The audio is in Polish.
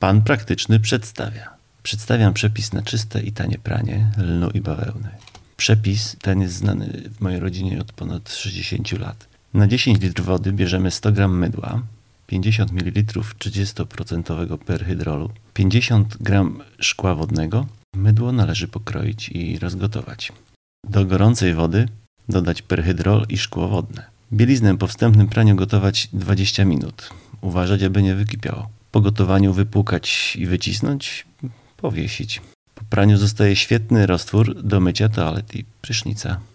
Pan praktyczny przedstawia. Przedstawiam przepis na czyste i tanie pranie lnu i bawełny. Przepis ten jest znany w mojej rodzinie od ponad 60 lat. Na 10 litrów wody bierzemy 100 g mydła, 50 ml 30% perhydrolu, 50 g szkła wodnego. Mydło należy pokroić i rozgotować. Do gorącej wody dodać perhydrol i szkło wodne. Bieliznę po wstępnym praniu gotować 20 minut. Uważać, aby nie wykipiało. Po gotowaniu wypłukać i wycisnąć, powiesić. Po praniu zostaje świetny roztwór do mycia toalet i prysznica.